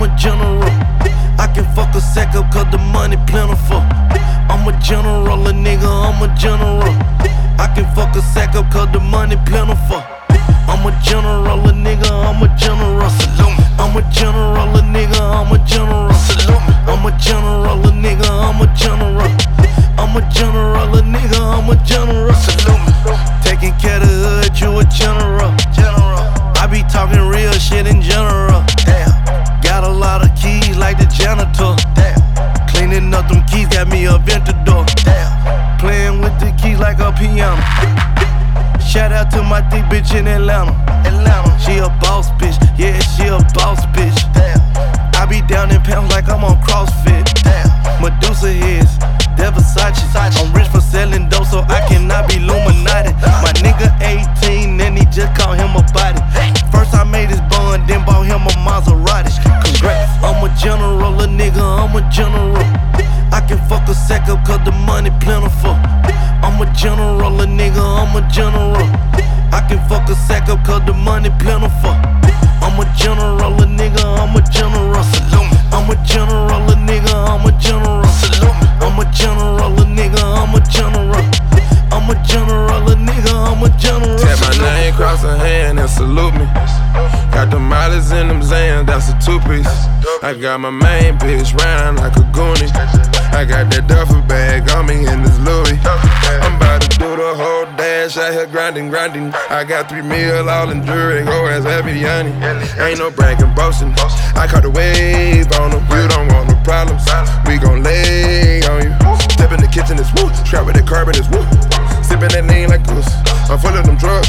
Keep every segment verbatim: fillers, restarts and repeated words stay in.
I'm a general. I can fuck a sack up cause the money plentiful. I'm a general, a nigga, I'm a general. I can fuck a sack up cause the money plentiful. I'm a general, a nigga, I'm a general. I'm a general, a nigga, I'm a general. I'm a general, a nigga, I'm a general. I'm a general, a nigga, I'm a general. Taking care of the hood, you a general. I be talking real shit in general. Got a lot of keys like the janitor. Cleaning up them keys got me a Ventador. Playing with the keys like a piano. Shout out to my thick bitch in Atlanta. Atlanta. She a boss bitch, yeah, she a boss bitch. Damn. I be down in pounds like I'm on CrossFit. Damn. Medusa heads, that Versace. I'm rich for selling dope, so I cannot be Illuminati. My nigga eighteen, and he just called him a body. First I made his bun, then bought him a Maserati. Congrats, I'm a general, a nigga, I'm a general. I can fuck a sack up cause the money plentiful. I'm a general, a nigga, I'm a general. I can fuck a sack up cause the money plentiful. I'm a general, a nigga, I'm a general. I'm a general, a nigga, I'm a general. I'm a general, a nigga, I'm a general. I'm a general, a nigga, I'm a general. Tap my name, cross a hand and salute me. Got the mileage in them Zans, that's a two-piece. I got my main bitch round like a goonie. I got that duffel bag on me in this Louis. I'm about to do the whole dash out here grinding, grinding. I got three mil all in jewelry, go as Aviani. Ain't no bragging, boasting. I caught the wave on them. You don't want no problems. We gon' lay on you. Step in the kitchen, it's woo. Strap with the carbon, it's woo. Sippin' that lean like goose. I'm full of them drugs.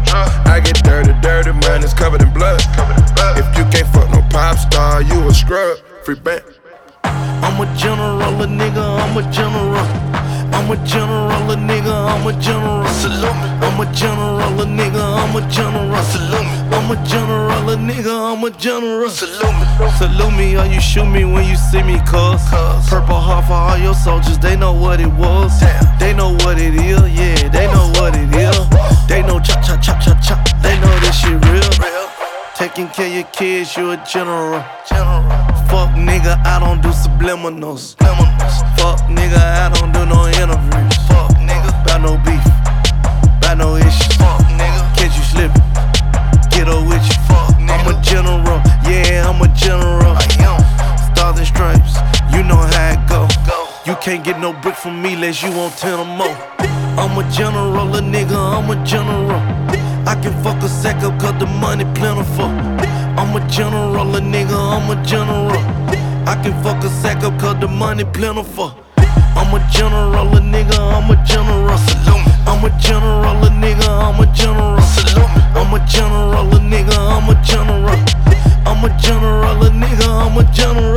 I get dirty, dirty, man, it's covered in blood. If you can't fuck no pop star, you a scrub. Free band. I'm a general, a nigga, I'm a general. I'm a general, a nigga, I'm a general. I'm a general, a nigga, I'm a general. I'm a general, a nigga, I'm a general. Salute me or you shoot me when you see me, cuz Purple Heart for all your soldiers, they know what it was. They know what it is, yeah, they know what it is. They know chop, chop, chop, chop, chop, they know this shit real. Taking care of your kids, you a general. Fuck nigga, I don't do subliminals. Fuck nigga, I don't do no interviews. Fuck nigga, bout no beef, bout no issues. Fuck nigga, catch you slipping, get her with you. Fuck nigga, I'm a general, yeah, I'm a general. Stars and stripes, you know how it go. You can't get no brick from me unless you want ten or more. I'm a general, a nigga, I'm a general. I can fuck a sack up cause the money plentiful. I'm a general, a nigga, I'm a general. I can fuck a sack up cause the money plentiful. I'm a general, a nigga, I'm a general. I'm a general, a nigga, I'm a general. I'm a general, a nigga, I'm a general. I'm a general, a nigga, I'm a general.